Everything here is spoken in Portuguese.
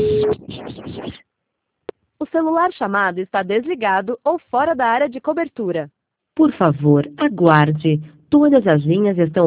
O celular chamado está desligado ou fora da área de cobertura. Por favor, aguarde. Todas as linhas estão